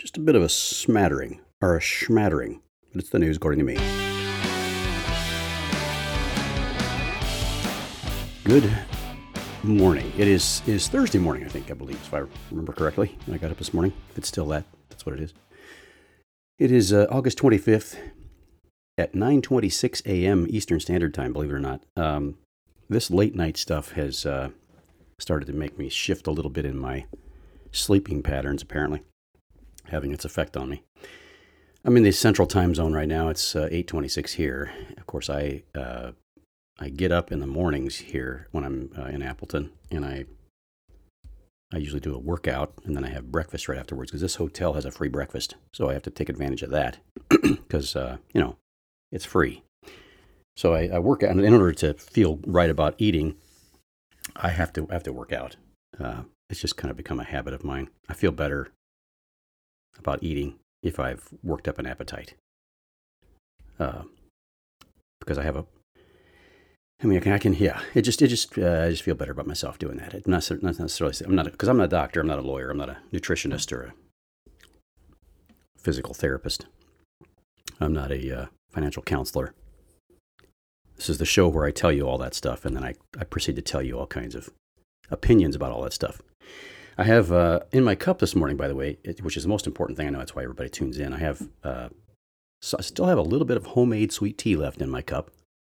Just a bit of a smattering, or a schmattering, but it's the news according to me. Good morning. It is Thursday morning, I believe, if I remember correctly. When I got up this morning. If it's still that's what it is. It is August 25th at 9:26 a.m. Eastern Standard Time, believe it or not. This late night stuff has started to make me shift a little bit in my sleeping patterns, apparently, having its effect on me. I'm in the central time zone right now. It's 8:26 here. Of course, I get up in the mornings here when I'm in Appleton, and I usually do a workout, and then I have breakfast right afterwards because this hotel has a free breakfast. So I have to take advantage of that because, it's free. So I work out, and in order to feel right about eating, I have to work out. It's just kind of become a habit of mine. I feel better about eating if I've worked up an appetite. Because I just feel better about myself doing that. Not necessarily, because I'm not a doctor, I'm not a lawyer, I'm not a nutritionist or a physical therapist. I'm not a financial counselor. This is the show where I tell you all that stuff, and then I proceed to tell you all kinds of opinions about all that stuff. I have in my cup this morning, by the way, which is the most important thing. I know that's why everybody tunes in. I still have a little bit of homemade sweet tea left in my cup.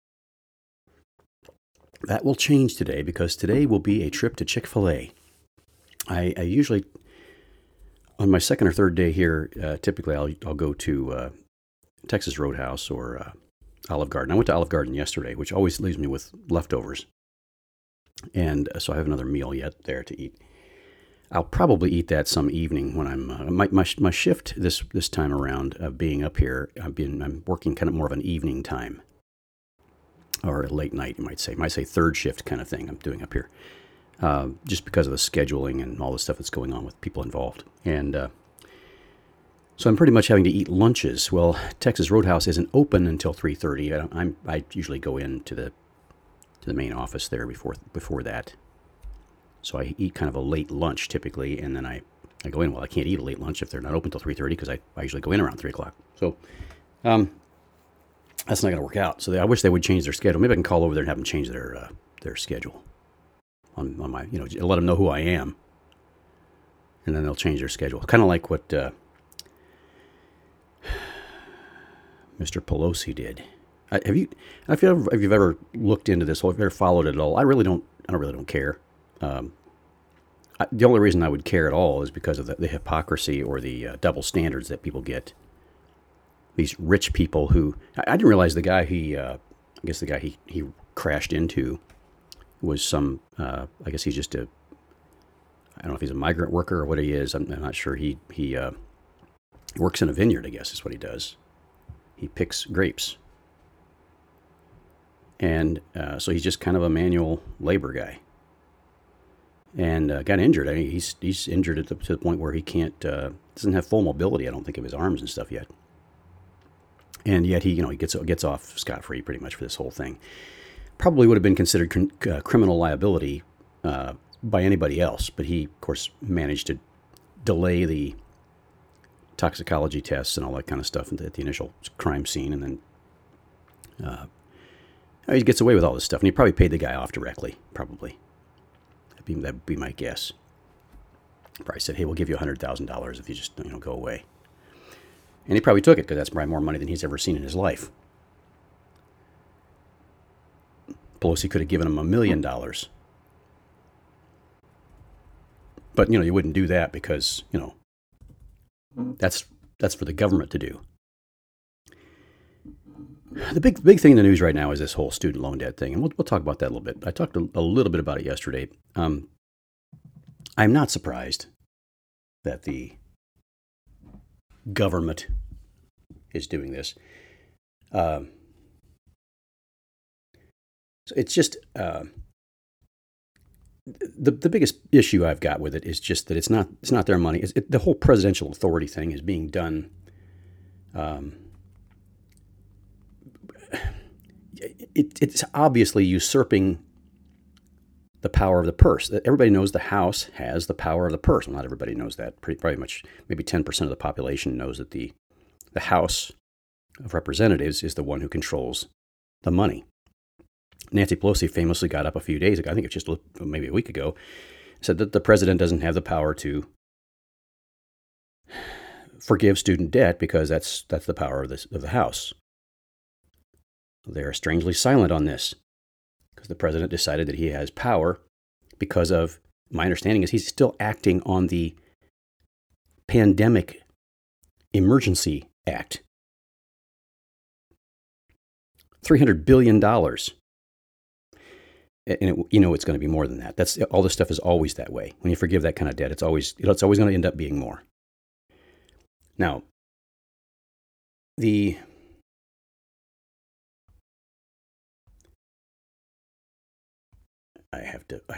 That will change today because today will be a trip to Chick-fil-A. I usually, on my second or third day here, typically I'll go to Texas Roadhouse or Olive Garden. I went to Olive Garden yesterday, which always leaves me with leftovers. And so I have another meal yet there to eat. I'll probably eat that some evening when I'm my shift this time around of being up here. I'm working kind of more of an evening time, or a late night, you might say. Might say third shift kind of thing I'm doing up here, just because of the scheduling and all the stuff that's going on with people involved. And so I'm pretty much having to eat lunches. Well, Texas Roadhouse isn't open until 3:30. I usually go into the main office there before that. So I eat kind of a late lunch typically, and then I go in. Well, I can't eat a late lunch if they're not open until 3:30 because I usually go in around 3 o'clock. So that's not going to work out. So I wish they would change their schedule. Maybe I can call over there and have them change their schedule on my, let them know who I am, and then they'll change their schedule. Kind of like what Mr. Pelosi did. Have you ever looked into this? Or have you ever followed it at all? I really don't care. The only reason I would care at all is because of the hypocrisy or the double standards that people get. These rich people who I didn't realize the guy he crashed into was some. I guess he's just I don't know if he's a migrant worker or what he is. I'm not sure. He works in a vineyard. I guess is what he does. He picks grapes, and so he's just kind of a manual labor guy. And got injured. I mean, he's injured to the point where he can't doesn't have full mobility. I don't think of his arms and stuff yet. And yet he gets off scot-free pretty much for this whole thing. Probably would have been considered criminal liability by anybody else, but he, of course, managed to delay the toxicology tests and all that kind of stuff at the initial crime scene, and then he gets away with all this stuff. And he probably paid the guy off directly, probably. That'd be my guess. Probably said, "Hey, we'll give you $100,000 if you just go away." And he probably took it because that's probably more money than he's ever seen in his life. Pelosi could have given him $1 million, but you wouldn't do that because that's for the government to do. The big thing in the news right now is this whole student loan debt thing, and we'll talk about that a little bit. I talked a little bit about it yesterday. I'm not surprised that the government is doing this. So it's just the biggest issue I've got with it is just that it's not their money. The whole presidential authority thing is being done. It's obviously usurping the power of the purse. Everybody knows the House has the power of the purse. Well, not everybody knows that. Pretty much, maybe 10% of the population knows that the House of Representatives is the one who controls the money. Nancy Pelosi famously got up a few days ago, I think it's just maybe a week ago, said that the president doesn't have the power to forgive student debt because that's the power of the House. They are strangely silent on this because the president decided that he has power because of, my understanding is he's still acting on the Pandemic Emergency Act. $300 billion. And it's going to be more than that. That's all. This stuff is always that way. When you forgive that kind of debt, it's always going to end up being more. Now, I have to.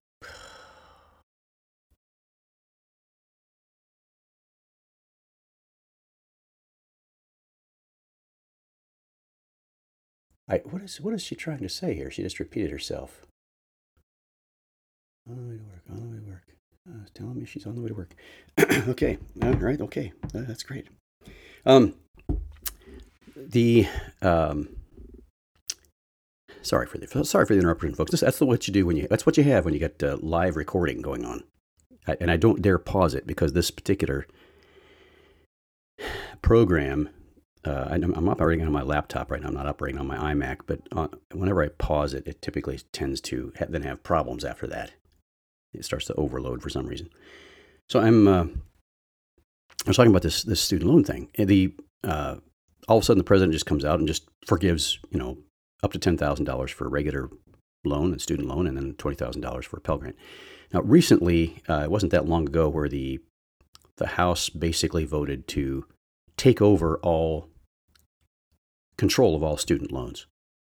What is she trying to say here? She just repeated herself. On the way to work. On the way to work. It's telling me she's on the way to work. Okay. All right. Okay. That's great. Sorry for the interruption, folks. That's what you do that's what you have when you get live recording going on. And I don't dare pause it because this particular program, I'm operating on my laptop right now. I'm not operating on my iMac, but whenever I pause it, it typically tends to then have problems after that. It starts to overload for some reason. So I was talking about this student loan thing. All of a sudden, the president just comes out and just forgives, up to $10,000 for a regular loan, a student loan, and then $20,000 for a Pell Grant. Now, recently, it wasn't that long ago where the House basically voted to take over all control of all student loans.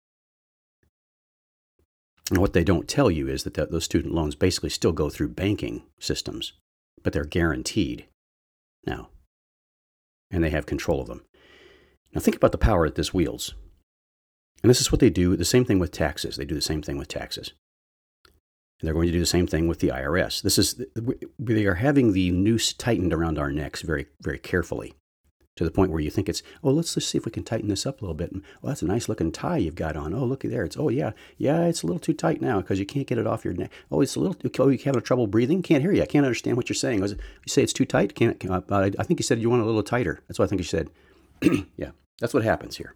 And what they don't tell you is that those student loans basically still go through banking systems, but they're guaranteed now, and they have control of them. Now think about the power that this wields. And this is what they do, the same thing with taxes. They do the same thing with taxes. And they're going to do the same thing with the IRS. They are having the noose tightened around our necks very, very carefully, to the point where you think let's just see if we can tighten this up a little bit. And, that's a nice looking tie you've got on. Oh, look at there. It's a little too tight now because you can't get it off your neck. Oh, it's a little, you having trouble breathing? Can't hear you. I can't understand what you're saying. You say it's too tight? I think you said you want it a little tighter. That's what I think you said. Yeah, that's what happens here.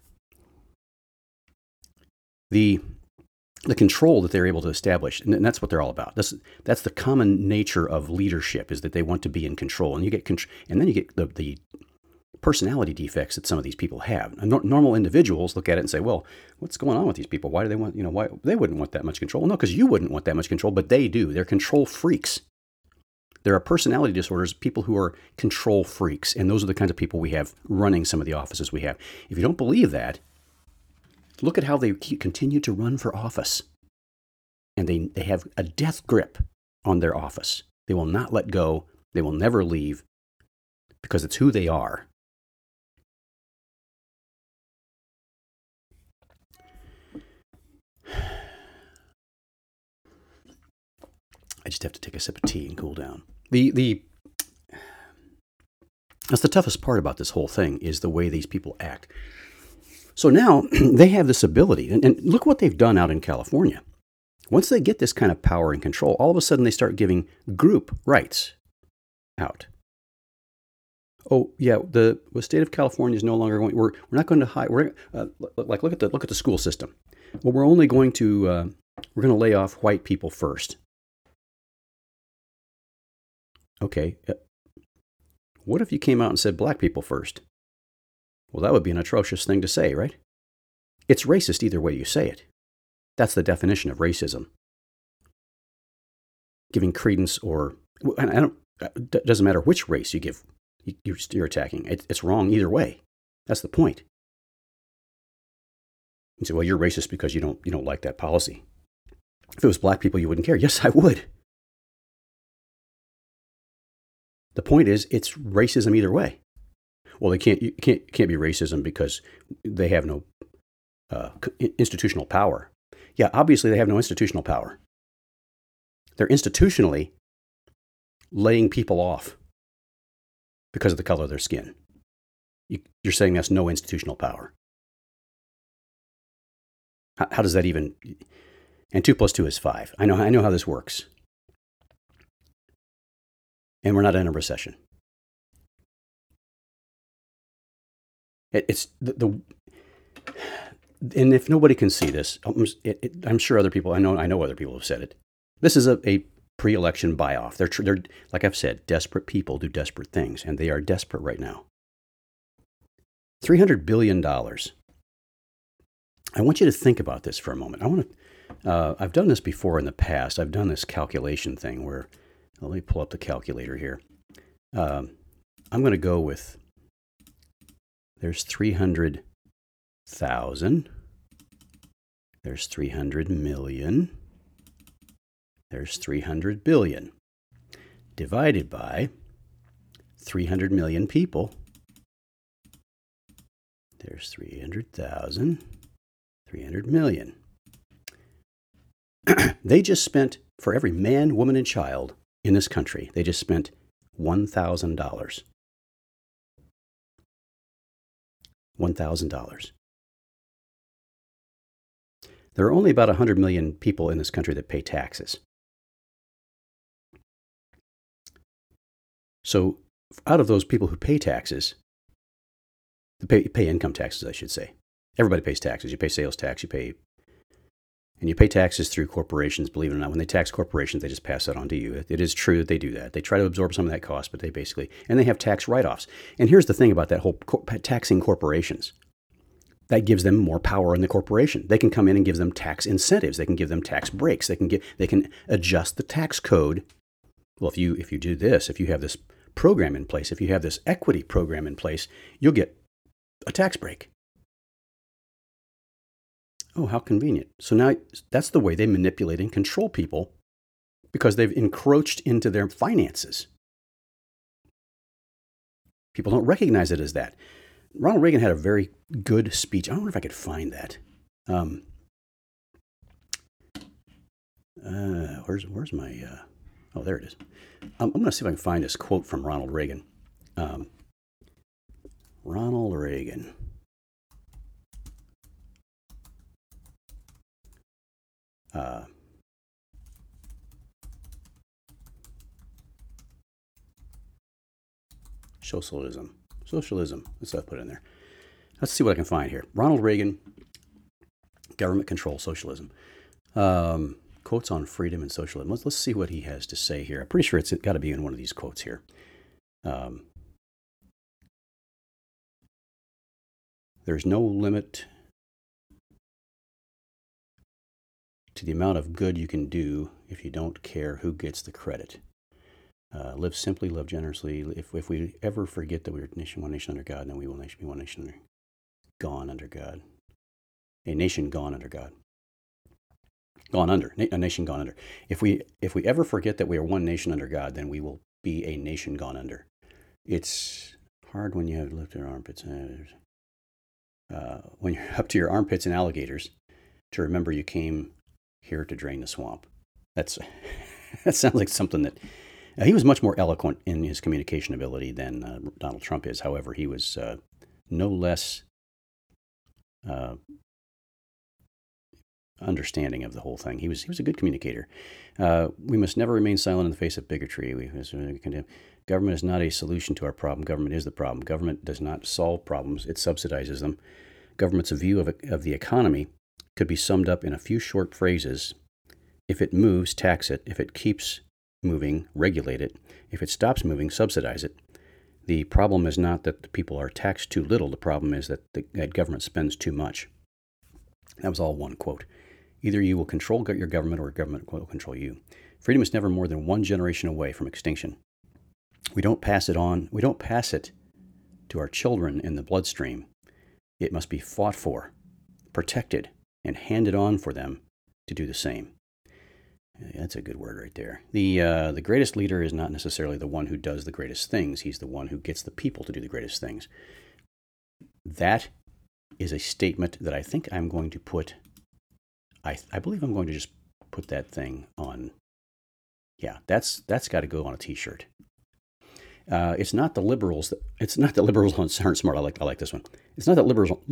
The control that they're able to establish, and that's what they're all about. That's the common nature of leadership, is that they want to be in control, and then you get the personality defects that some of these people have. Normal individuals look at it and say, well, what's going on with these people? Why do they want, why they wouldn't want that much control? Well, no, because you wouldn't want that much control, but they do. They're control freaks. There are personality disorders, people who are control freaks, and those are the kinds of people we have running some of the offices we have. If you don't believe that, look at how they continue to run for office. And they have a death grip on their office. They will not let go. They will never leave because it's who they are. I just have to take a sip of tea and cool down. That's the toughest part about this whole thing, is the way these people act. So now they have this ability, and look what they've done out in California. Once they get this kind of power and control, all of a sudden they start giving group rights out. Oh yeah, the state of California is no longer going. We're not going to hide. Look at the school system. Well, we're only going to lay off white people first. Okay, what if you came out and said black people first? Well, that would be an atrocious thing to say, right? It's racist either way you say it. That's the definition of racism. Giving credence, it doesn't matter which race you give, you're attacking. It's wrong either way. That's the point. You say, well, you're racist because you don't like that policy. If it was black people, you wouldn't care. Yes, I would. The point is, it's racism either way. Well, it can't be racism because they have no institutional power. Yeah, obviously they have no institutional power. They're institutionally laying people off because of the color of their skin. You're saying that's no institutional power. How does that even? And 2 plus 2 is 5. I know how this works. And we're not in a recession. It's the and if nobody can see this, I'm sure other people. I know other people have said it. This is a pre-election buy-off. They're like I've said, desperate people do desperate things, and they are desperate right now. $300 billion. I want you to think about this for a moment. I've done this before in the past. I've done this calculation thing where, let me pull up the calculator here. I'm going to go with, there's 300,000. There's 300 million. There's 300 billion. Divided by 300 million people. There's 300,000. 300 million. They just spent, for every man, woman, and child in this country, they just spent $1,000. $1,000. There are only about 100 million people in this country that pay taxes. So out of those people who pay taxes, pay income taxes, I should say. Everybody pays taxes. You pay sales tax, you pay taxes through corporations, believe it or not. When they tax corporations, they just pass that on to you. It is true that they do that. They try to absorb some of that cost, but and they have tax write-offs. And here's the thing about that whole taxing corporations. That gives them more power in the corporation. They can come in and give them tax incentives. They can give them tax breaks. They can adjust the tax code. Well, if you do this, if you have this program in place, if you have this equity program in place, you'll get a tax break. Oh, how convenient. So now that's the way they manipulate and control people because they've encroached into their finances. People don't recognize it as that. Ronald Reagan had a very good speech. I wonder if I could find that. Where's my... oh, there it is. I'm going to see if I can find this quote from Ronald Reagan. Ronald Reagan. Socialism. Let's put it in there. Let's see what I can find here. Ronald Reagan, government control, socialism. Quotes on freedom and socialism. Let's see what he has to say here. I'm pretty sure it's got to be in one of these quotes here. There's no limit to the amount of good you can do if you don't care who gets the credit. Live simply, love generously. If we ever forget that we're one nation under God, then we will be one nation gone under God. A nation gone under God. Gone under. A nation gone under. If we ever forget that we are one nation under God, then we will be a nation gone under. It's hard when you have lifted your armpits. When you're up to your armpits in alligators, to remember you came here to drain the swamp. That sounds like something that... he was much more eloquent in his communication ability than Donald Trump is. However, he was no less understanding of the whole thing. He was a good communicator. We must never remain silent in the face of bigotry. Government is not a solution to our problem. Government is the problem. Government does not solve problems. It subsidizes them. Government's view of the economy could be summed up in a few short phrases. If it moves, tax it. If it keeps moving, regulate it. If it stops moving, subsidize it. The problem is not that the people are taxed too little. The problem is that that government spends too much. That was all one quote. Either you will control your government or government will control you. Freedom is never more than one generation away from extinction. We don't pass it on. We don't pass it to our children in the bloodstream. It must be fought for, protected, and handed on for them to do the same. That's a good word right there. The greatest leader is not necessarily the one who does the greatest things. He's the one who gets the people to do the greatest things. That is a statement that I think I'm going to put... I believe I'm going to just put that thing on Yeah, that's got to go on a T-shirt. It's not the liberals. It's not that liberals aren't smart. I like this one. It's not that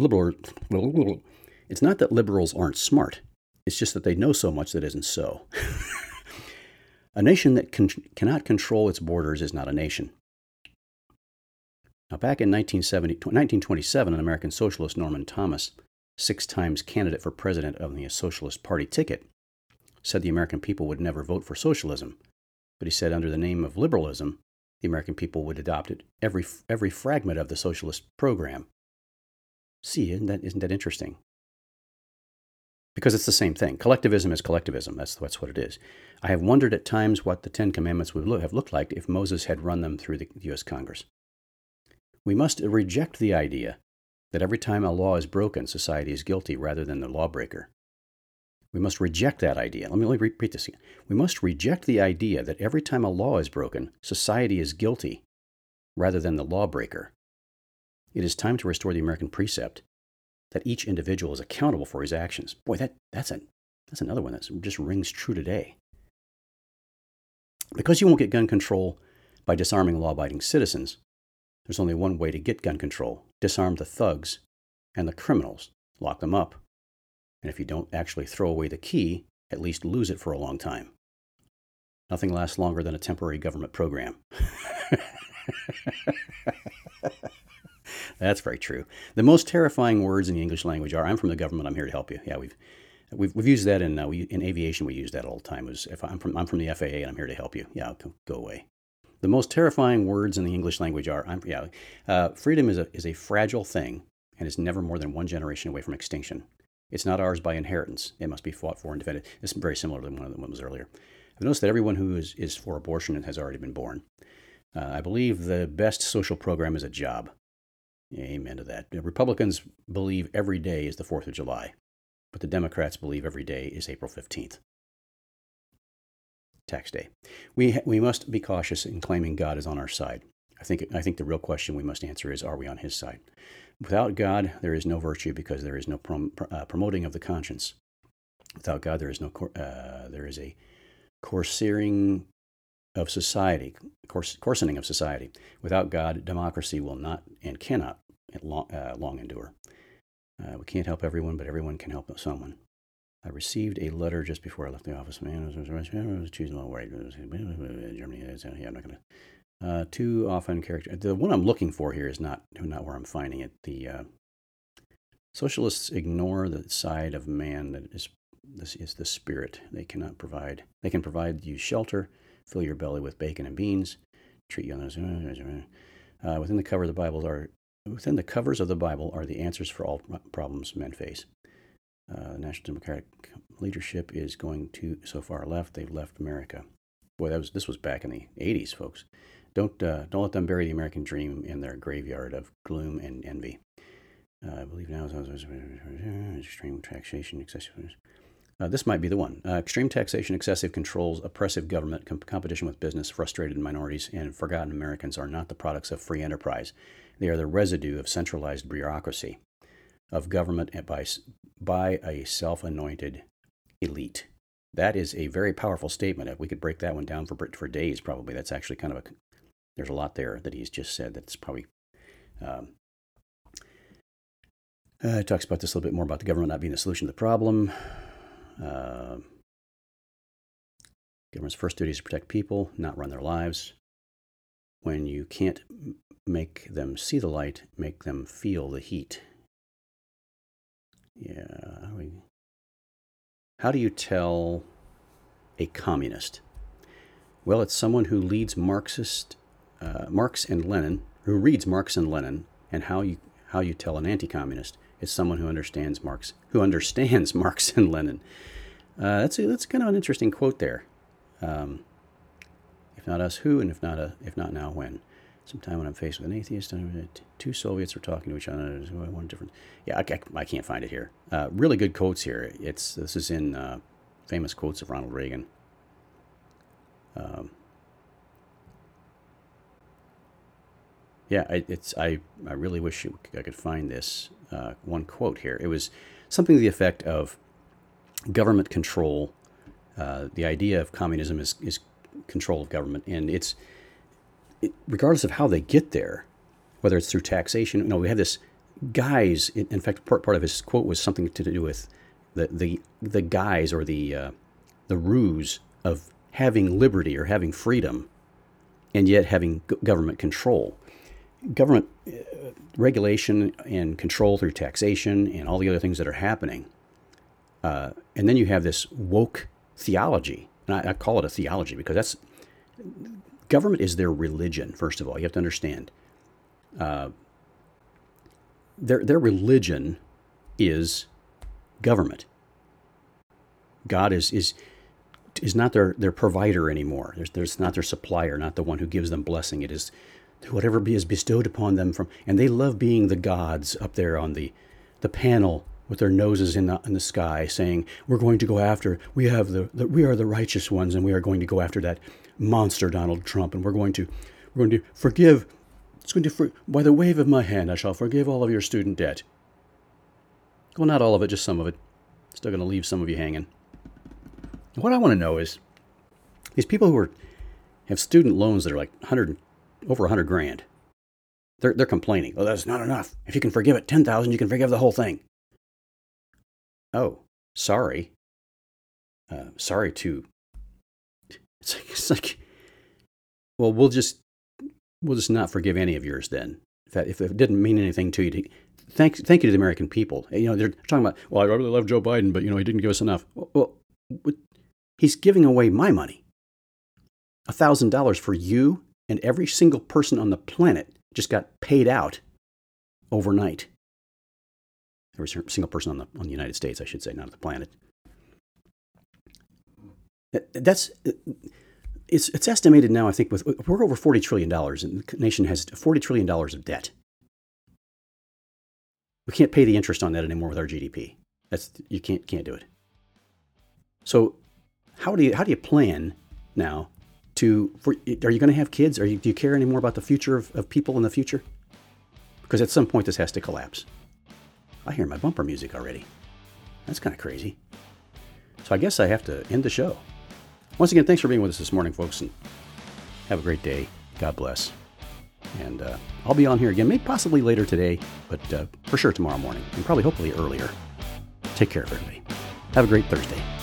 It's not that liberals aren't smart. It's just that they know so much that isn't so. A nation that cannot control its borders is not a nation. Now, back in 1927, an American socialist, Norman Thomas, 6 times candidate for president of the Socialist Party ticket, said the American people would never vote for socialism. But he said under the name of liberalism, the American people would adopt it, every fragment of the socialist program. See, isn't that interesting? Because it's the same thing. Collectivism is collectivism. That's what it is. I have wondered at times what the Ten Commandments would have looked like if Moses had run them through the U.S. Congress. We must reject the idea that every time a law is broken, society is guilty rather than the lawbreaker. We must reject that idea. Let me repeat this again. We must reject the idea that every time a law is broken, society is guilty rather than the lawbreaker. It is time to restore the American precept that each individual is accountable for his actions. Boy, that's another one that just rings true today. Because you won't get gun control by disarming law-abiding citizens, there's only one way to get gun control: disarm the thugs and the criminals, lock them up. And if you don't actually throw away the key, at least lose it for a long time. Nothing lasts longer than a temporary government program. That's very true. The most terrifying words in the English language are, "I'm from the government, I'm here to help you." Yeah, we've used that in aviation. We use that all the time. If I'm from the FAA and I'm here to help you. Yeah, go away. The most terrifying words in the English language are, freedom is a fragile thing and is never more than one generation away from extinction. It's not ours by inheritance. It must be fought for and defended. It's very similar to one that was earlier. I've noticed that everyone who is for abortion has already been born. I believe the best social program is a job. Amen to that. The Republicans believe every day is the 4th of July, but the Democrats believe every day is April 15th. Tax day. We must be cautious in claiming God is on our side. I think the real question we must answer is, are we on his side? Without God, there is no virtue because there is no promoting of the conscience. Without God, there is a coarsening of society. Without God, democracy will not and cannot long endure. We can't help everyone, but everyone can help someone. I received a letter just before I left the office. Man, I was choosing the way. Germany. Yeah, I'm not going to. Too often character. The one I'm looking for here is not where I'm finding it. The socialists ignore the side of man that is the spirit. They cannot provide. They can provide you shelter, fill your belly with bacon and beans, treat you on those. Within the covers of the Bible are the answers for all problems men face. The National Democratic leadership is going so far left. They've left America. Boy, this was back in the 80s, folks. Don't let them bury the American dream in their graveyard of gloom and envy. I believe now is extreme taxation, excessive. This might be the one. Extreme taxation, excessive controls, oppressive government, competition with business, frustrated minorities, and forgotten Americans are not the products of free enterprise. They are the residue of centralized bureaucracy, of government by a self-anointed elite. That is a very powerful statement. If we could break that one down for days, probably. That's actually kind of there's a lot there that he's just said that's probably... He talks about this a little bit more about the government not being the solution to the problem. Government's first duty is to protect people, not run their lives. When you can't make them see the light, make them feel the heat. Yeah. How do you tell a communist? Well, it's someone who leads Marx and Lenin, who reads Marx and Lenin, and how you tell an anti-communist is someone who understands Marx and Lenin. That's kind of an interesting quote there. If not us, who, and if not now, when? Sometime when I'm faced with an atheist, two Soviets are talking to each other. One different. Yeah, I can't find it here. Really good quotes here. This is in famous quotes of Ronald Reagan. I really wish I could find this one quote here. It was something to the effect of government control. The idea of communism is control of government, and regardless of how they get there, whether it's through taxation. We have this guise. In fact, part of his quote was something to do with the guise or the ruse of having liberty or having freedom, and yet having government control. Government regulation and control through taxation and all the other things that are happening. And then you have this woke theology. And I call it a theology because government is their religion, first of all. You have to understand. Their religion is government. God is not their provider anymore. There's not their supplier, not the one who gives them blessing. It is whatever is bestowed upon them and they love being the gods up there on the panel with their noses in the sky, saying, "We're going to go after. We are the righteous ones, and we are going to go after that monster Donald Trump, and we're going to forgive. By the wave of my hand, I shall forgive all of your student debt." Well, not all of it, just some of it. Still going to leave some of you hanging. And what I want to know is these people who have student loans that are like over $100,000. They're complaining. "Oh, that's not enough. If you can forgive it $10,000, you can forgive the whole thing." Oh, sorry. Sorry to. It's like, well, we'll just not forgive any of yours then. If it didn't mean anything to you, thank you to the American people. They're talking about, well, I really love Joe Biden, but he didn't give us enough. Well, he's giving away my money. $1,000 for you and every single person on the planet just got paid out overnight. Every single person on the United States, I should say, not the planet. It's estimated now, I think, we're over $40 trillion, and the nation has $40 trillion of debt. We can't pay the interest on that anymore with our GDP. You can't do it. So how do you plan now are you going to have kids? Do you care anymore about the future of people in the future? Because at some point this has to collapse. I hear my bumper music already. That's kind of crazy. So I guess I have to end the show. Once again, thanks for being with us this morning, folks, and have a great day. God bless. And I'll be on here again, maybe possibly later today, but for sure tomorrow morning, and probably hopefully earlier. Take care, everybody. Have a great Thursday.